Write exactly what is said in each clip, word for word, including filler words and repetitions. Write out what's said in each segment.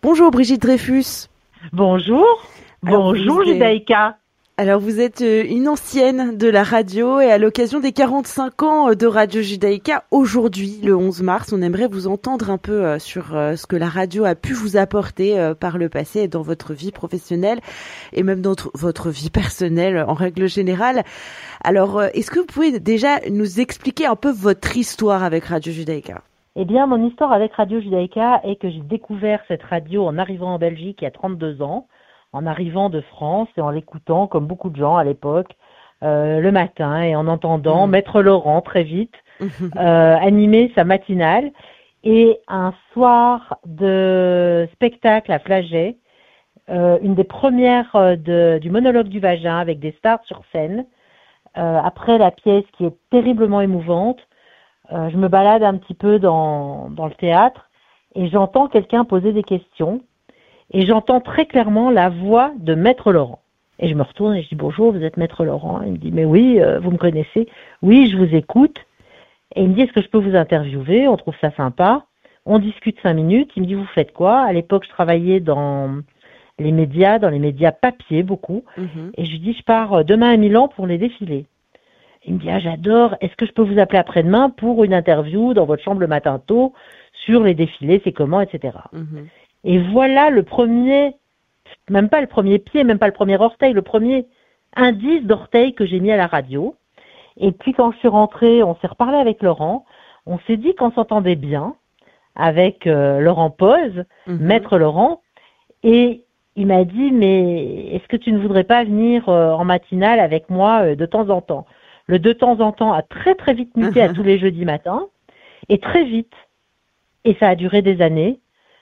Bonjour Brigitte Dreyfus. Bonjour. Alors, Bonjour vous êtes- Judaïka. Alors vous êtes euh, une ancienne de la radio et à l'occasion des quarante-cinq ans de Radio Judaïka, aujourd'hui, le onze mars, on aimerait vous entendre un peu euh, sur euh, ce que la radio a pu vous apporter euh, par le passé et dans votre vie professionnelle et même dans t- votre vie personnelle en règle générale. Alors, euh, est-ce que vous pouvez déjà nous expliquer un peu votre histoire avec Radio Judaïka ? Eh bien, mon histoire avec Radio Judaïka est que j'ai découvert cette radio en arrivant en Belgique il y a trente-deux ans, en arrivant de France et en l'écoutant, comme beaucoup de gens à l'époque, euh, le matin et en entendant Mmh. Maître Laurent très vite euh, animer sa matinale. Et un soir de spectacle à Flagey, euh, une des premières euh, de, du monologue du vagin avec des stars sur scène, euh, après la pièce qui est terriblement émouvante, euh, je me balade un petit peu dans, dans le théâtre et j'entends quelqu'un poser des questions et j'entends très clairement la voix de Maître Laurent. Et je me retourne et je dis « Bonjour, vous êtes Maître Laurent ?» Il me dit « Mais oui, euh, vous me connaissez ?»« Oui, je vous écoute. » Et il me dit « Est-ce que je peux vous interviewer ? On trouve ça sympa. » On discute cinq minutes. Il me dit « Vous faites quoi ?» À l'époque, je travaillais dans les médias, dans les médias papier beaucoup. Mhm. Et je lui dis « Je pars demain à Milan pour les défilés. » Il me dit « Ah, j'adore. Est-ce que je peux vous appeler après-demain pour une interview dans votre chambre le matin tôt sur les défilés, c'est comment, et cetera » Mhm. Et voilà le premier, même pas le premier pied, même pas le premier orteil, le premier indice d'orteil que j'ai mis à la radio. Et puis quand je suis rentrée, on s'est reparlé avec Laurent, on s'est dit qu'on s'entendait bien avec euh, Laurent Pose, Mhm. Maître Laurent, et il m'a dit « Mais est-ce que tu ne voudrais pas venir euh, en matinale avec moi euh, de temps en temps ?» Le de temps en temps a très très vite muté à tous les jeudis matins, et très vite, et ça a duré des années.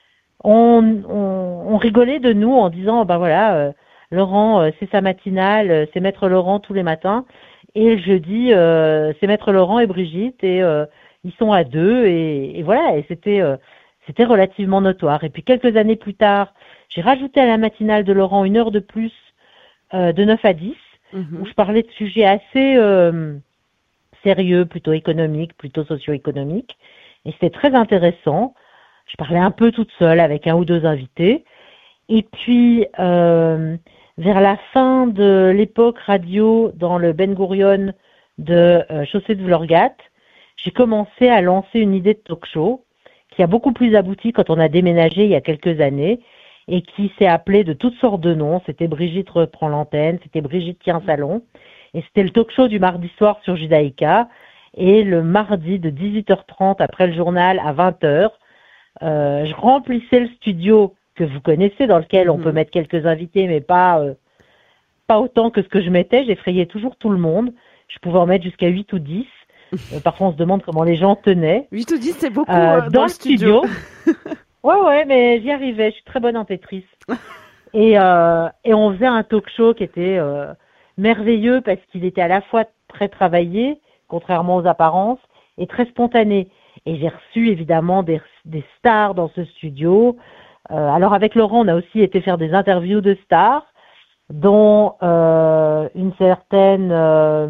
On, on, on rigolait de nous en disant, ben voilà, euh, Laurent, euh, c'est sa matinale, euh, c'est Maître Laurent tous les matins, et le jeudi, euh, c'est Maître Laurent et Brigitte, et euh, ils sont à deux, et, et voilà, et c'était, euh, c'était relativement notoire. Et puis quelques années plus tard, j'ai rajouté à la matinale de Laurent une heure de plus, euh, de neuf à dix, Mhm. où je parlais de sujets assez euh, sérieux, plutôt économiques, plutôt socio-économiques, et c'était très intéressant. Je parlais un peu toute seule avec un ou deux invités. Et puis, euh, vers la fin de l'époque radio dans le Ben Gurion de euh, Chaussée de Vlorgat, j'ai commencé à lancer une idée de talk-show qui a beaucoup plus abouti quand on a déménagé il y a quelques années et qui s'est appelée de toutes sortes de noms. C'était Brigitte reprend l'antenne, c'était Brigitte tient un salon. Et c'était le talk-show du mardi soir sur Judaïka. Et le mardi de dix-huit heures trente après le journal à vingt heures, Euh, je remplissais le studio que vous connaissez, dans lequel on Mhm. peut mettre quelques invités, mais pas euh, pas autant que ce que je mettais. J'effrayais toujours tout le monde. Je pouvais en mettre jusqu'à huit ou dix. Euh, parfois, on se demande comment les gens tenaient. huit ou dix, c'est beaucoup Euh, euh, dans, le studio. ouais, ouais, mais j'y arrivais. Je suis très bonne en Tetris. Et, euh, et on faisait un talk show qui était euh, merveilleux parce qu'il était à la fois très travaillé, contrairement aux apparences, et très spontané. Et j'ai reçu évidemment des, des stars dans ce studio. Euh, alors avec Laurent, on a aussi été faire des interviews de stars, dont euh, une certaine euh,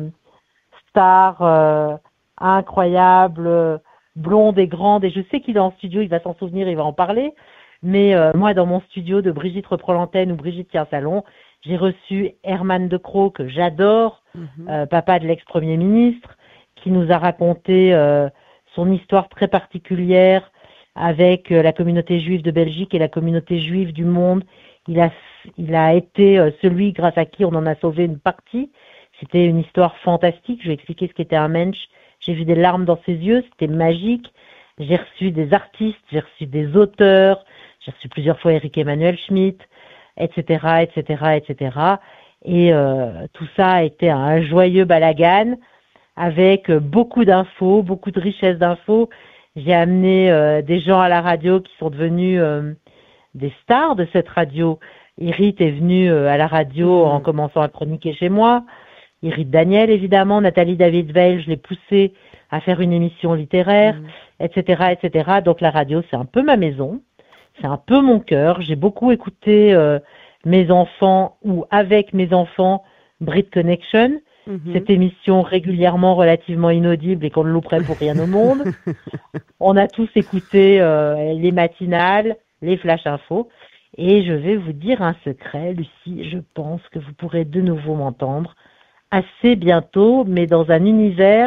star euh, incroyable, euh, blonde et grande. Et je sais qu'il est en studio, il va s'en souvenir, il va en parler. Mais euh, moi, dans mon studio de Brigitte reprend l'antenne ou Brigitte tient un salon, j'ai reçu Herman De Croo, que j'adore, Mhm. euh, papa de l'ex-premier ministre, qui nous a raconté euh, son histoire très particulière avec euh, la communauté juive de Belgique et la communauté juive du monde. Il a, il a été euh, celui grâce à qui on en a sauvé une partie. C'était une histoire fantastique. Je vais expliquer ce qu'était un mensch. J'ai vu des larmes dans ses yeux. C'était magique. J'ai reçu des artistes, j'ai reçu des auteurs, j'ai reçu plusieurs fois Eric Emmanuel Schmitt, et cetera, et cetera, et cetera. Et euh, tout ça a été un joyeux balagan, avec beaucoup d'infos, beaucoup de richesse d'infos. J'ai amené euh, des gens à la radio qui sont devenus euh, des stars de cette radio. Irit est venue euh, à la radio Mmh. en commençant à chroniquer chez moi. Irit Daniel, évidemment. Nathalie David-Veil, je l'ai poussée à faire une émission littéraire, Mmh. et cetera, et cetera. Donc la radio, c'est un peu ma maison. C'est un peu mon cœur. J'ai beaucoup écouté euh, mes enfants ou avec mes enfants Brit Connection. Mhm. Cette émission régulièrement relativement inaudible et qu'on ne louperait pour rien au monde. On a tous écouté euh, les matinales, les flash infos. Et je vais vous dire un secret, Lucie, je pense que vous pourrez de nouveau m'entendre assez bientôt, mais dans un univers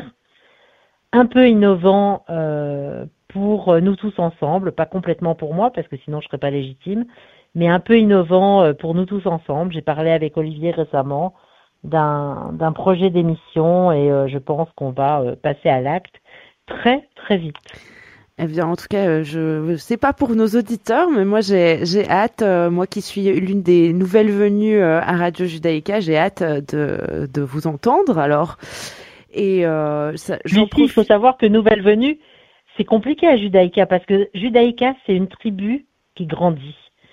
un peu innovant euh, pour nous tous ensemble, pas complètement pour moi, parce que sinon je ne serais pas légitime, mais un peu innovant pour nous tous ensemble. J'ai parlé avec Olivier récemment d'un, d'un projet d'émission et euh, je pense qu'on va euh, passer à l'acte très très vite. Eh bien, en tout cas, je sais pas pour nos auditeurs, mais moi j'ai j'ai hâte, euh, moi qui suis l'une des nouvelles venues euh, à Radio Judaïka, j'ai hâte de de vous entendre. Alors, et euh, ça, j'en Lucie, profite. il faut savoir que nouvelle venue, c'est compliqué à Judaïka parce que Judaïka c'est une tribu qui grandit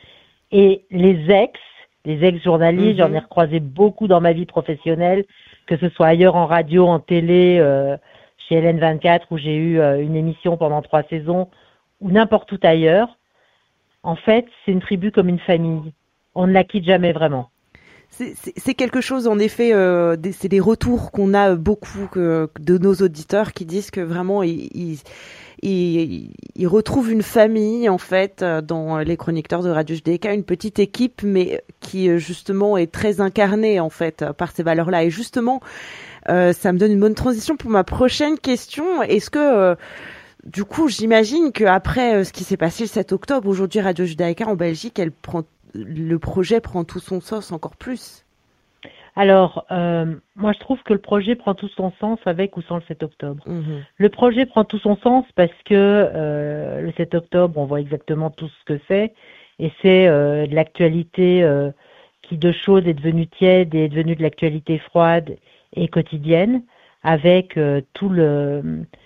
et les ex, les ex-journalistes, Mm-hmm. j'en ai recroisé beaucoup dans ma vie professionnelle, que ce soit ailleurs en radio, en télé. Euh, chez L N vingt-quatre où j'ai eu euh, une émission pendant trois saisons, ou n'importe où ailleurs, en fait, c'est une tribu comme une famille. On ne la quitte jamais vraiment. C'est, c'est, c'est quelque chose, en effet, euh, des, c'est des retours qu'on a beaucoup que, de nos auditeurs qui disent que vraiment, ils, ils, ils, ils retrouvent une famille, en fait, dans les chroniqueurs de Radio Judaïka, une petite équipe, mais qui, justement, est très incarnée, en fait, par ces valeurs-là. Et justement, Euh, ça me donne une bonne transition pour ma prochaine question. Est-ce que, euh, du coup, j'imagine qu'après euh, ce qui s'est passé le sept octobre, aujourd'hui Radio Judaïka en Belgique, elle prend, le projet prend tout son sens encore plus. Alors, euh, moi je trouve que le projet prend tout son sens avec ou sans le sept octobre. Mmh. Le projet prend tout son sens parce que euh, le sept octobre, on voit exactement tout ce que c'est. Et c'est euh, de l'actualité euh, qui de chaude est devenue tiède et est devenue de l'actualité froide et quotidienne, avec euh, tout le,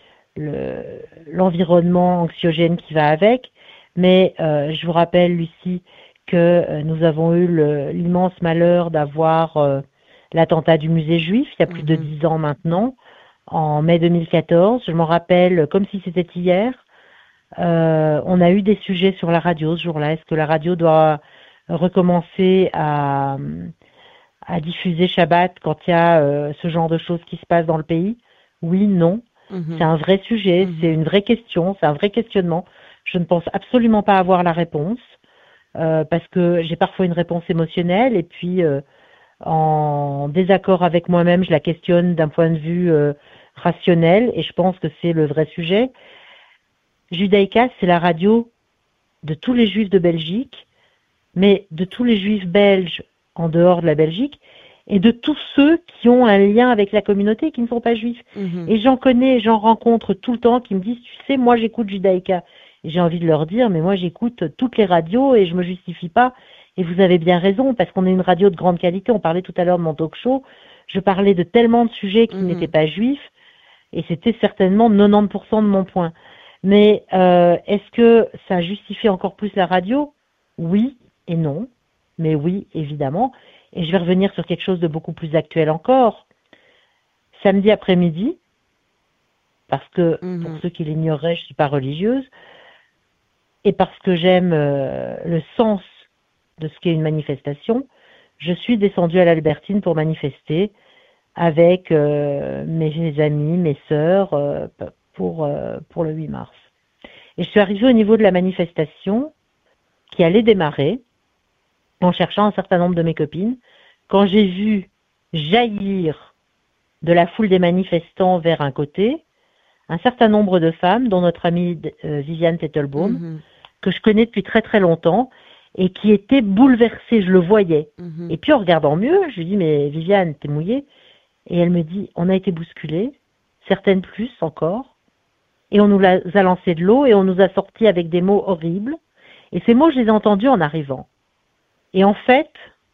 le l'environnement anxiogène qui va avec. Mais euh, je vous rappelle, Lucie, que euh, nous avons eu le, l'immense malheur d'avoir euh, l'attentat du musée juif, il y a plus mmh. de dix ans maintenant, en mai deux mille quatorze. Je m'en rappelle comme si c'était hier. Euh, on a eu des sujets sur la radio ce jour-là. Est-ce que la radio doit recommencer à... à diffuser Shabbat quand il y a euh, ce genre de choses qui se passent dans le pays? Oui, non. Mmh. C'est un vrai sujet, mmh. c'est une vraie question, c'est un vrai questionnement. Je ne pense absolument pas avoir la réponse euh, parce que j'ai parfois une réponse émotionnelle et puis euh, en désaccord avec moi-même, je la questionne d'un point de vue euh, rationnel et je pense que c'est le vrai sujet. Judaïka, c'est la radio de tous les juifs de Belgique, mais de tous les juifs belges en dehors de la Belgique, et de tous ceux qui ont un lien avec la communauté qui ne sont pas juifs. Mmh. Et j'en connais, j'en rencontre tout le temps qui me disent, tu sais, moi j'écoute Judaïka. Et j'ai envie de leur dire, mais moi j'écoute toutes les radios et je me justifie pas. Et vous avez bien raison, parce qu'on est une radio de grande qualité. On parlait tout à l'heure de mon talk show. Je parlais de tellement de sujets qui mmh. n'étaient pas juifs, et c'était certainement quatre-vingt-dix pour cent de mon point. Mais euh, est-ce que ça justifie encore plus la radio? Oui et non. Mais oui, évidemment. Et je vais revenir sur quelque chose de beaucoup plus actuel encore. Samedi après-midi, parce que mmh. pour ceux qui l'ignoreraient, je ne suis pas religieuse, et parce que j'aime euh, le sens de ce qu'est une manifestation, je suis descendue à l'Albertine pour manifester avec euh, mes amis, mes sœurs, euh, pour, euh, pour le huit mars. Et je suis arrivée au niveau de la manifestation qui allait démarrer, en cherchant un certain nombre de mes copines, quand j'ai vu jaillir de la foule des manifestants vers un côté, un certain nombre de femmes, dont notre amie euh, Viviane Tettelbaum, mmh. que je connais depuis très très longtemps, et qui étaient bouleversées, je le voyais. Mmh. Et puis en regardant mieux, je lui dis, mais Viviane, t'es mouillée? Et elle me dit, on a été bousculées, certaines plus encore, et on nous a lancé de l'eau, et on nous a sorti avec des mots horribles, et ces mots, je les ai entendus en arrivant. Et en fait,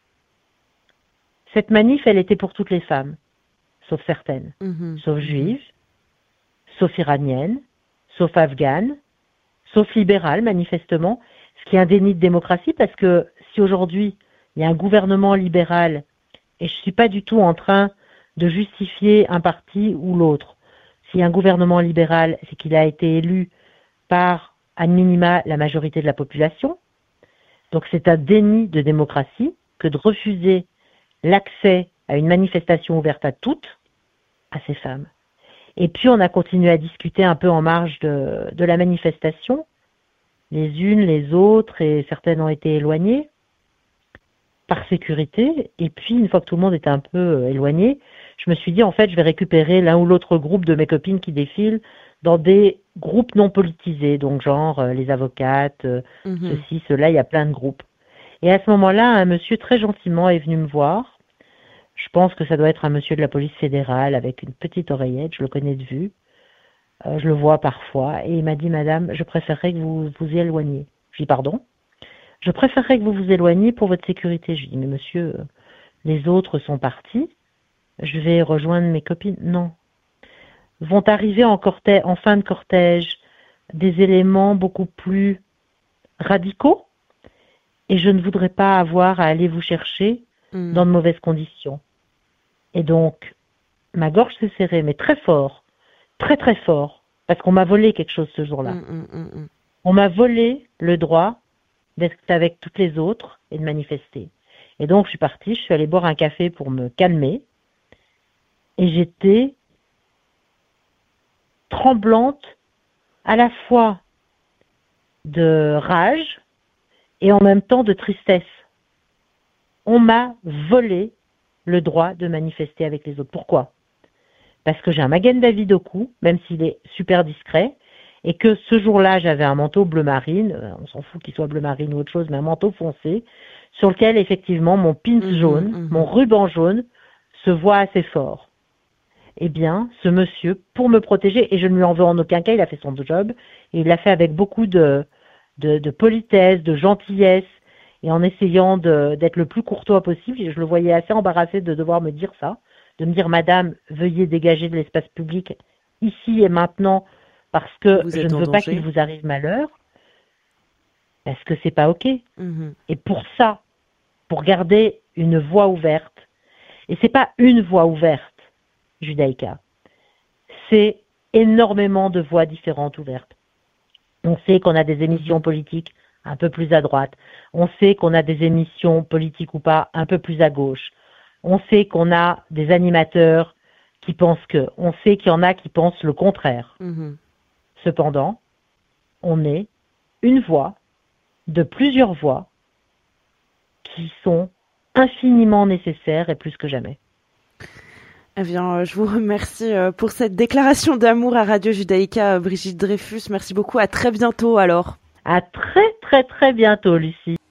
cette manif, elle était pour toutes les femmes, sauf certaines, mmh. sauf juives, sauf iraniennes, sauf afghanes, sauf libérales, manifestement, ce qui est un déni de démocratie, parce que si aujourd'hui, il y a un gouvernement libéral, et je ne suis pas du tout en train de justifier un parti ou l'autre, s'il y a un gouvernement libéral, c'est qu'il a été élu par, à minima, la majorité de la population. Donc c'est un déni de démocratie que de refuser l'accès à une manifestation ouverte à toutes, à ces femmes. Et puis on a continué à discuter un peu en marge de, de la manifestation. les unes, les autres, et certaines ont été éloignées par sécurité. Et puis, une fois que tout le monde était un peu euh, éloigné, je me suis dit, en fait, je vais récupérer l'un ou l'autre groupe de mes copines qui défilent dans des groupes non politisés, donc genre euh, les avocates, euh, Mhm. ceci, cela, il y a plein de groupes. Et à ce moment-là, un monsieur très gentiment est venu me voir. Je pense que ça doit être un monsieur de la police fédérale avec une petite oreillette, je le connais de vue. Euh, je le vois parfois. Et il m'a dit, madame, je préférerais que vous vous y éloigniez. Je dis, pardon? Je préférerais que vous vous éloigniez pour votre sécurité. Je lui dis, mais monsieur, euh, les autres sont partis. Je vais rejoindre mes copines. Non. Vont arriver en, cortège, en fin de cortège des éléments beaucoup plus radicaux et je ne voudrais pas avoir à aller vous chercher Mhm. dans de mauvaises conditions. Et donc, ma gorge s'est serrée, mais très fort, très très fort, parce qu'on m'a volé quelque chose ce jour-là. Mhm, mhm, mhm. On m'a volé le droit d'être avec toutes les autres et de manifester. Et donc, je suis partie, je suis allée boire un café pour me calmer. Et j'étais tremblante à la fois de rage et en même temps de tristesse. On m'a volé le droit de manifester avec les autres. Pourquoi? Parce que j'ai un Magen David au cou, même s'il est super discret, et que ce jour-là, j'avais un manteau bleu marine, on s'en fout qu'il soit bleu marine ou autre chose, mais un manteau foncé, sur lequel, effectivement, mon pins Mhm, jaune, mhm. mon ruban jaune, se voit assez fort. Eh bien, ce monsieur, pour me protéger, et je ne lui en veux en aucun cas, il a fait son job, et il l'a fait avec beaucoup de, de, de politesse, de gentillesse, et en essayant de, d'être le plus courtois possible. Je le voyais assez embarrassé de devoir me dire ça, de me dire, madame, veuillez dégager de l'espace public ici et maintenant, parce que Vous je êtes ne en veux pas danger. qu'il vous arrive malheur, parce que c'est pas ok. Mhm. Et pour ça, pour garder une voie ouverte, et c'est pas une voie ouverte, Judaïka, c'est énormément de voies différentes ouvertes. On sait qu'on a des émissions politiques un peu plus à droite. On sait qu'on a des émissions politiques ou pas un peu plus à gauche. On sait qu'on a des animateurs qui pensent que. On sait qu'il y en a qui pensent le contraire. Mhm. Cependant, on est une voie de plusieurs voies qui sont infiniment nécessaires et plus que jamais. Eh bien, euh, je vous remercie euh, pour cette déclaration d'amour à Radio Judaïka, euh, Brigitte Dreyfus. Merci beaucoup. À très bientôt alors. À très très très bientôt, Lucie.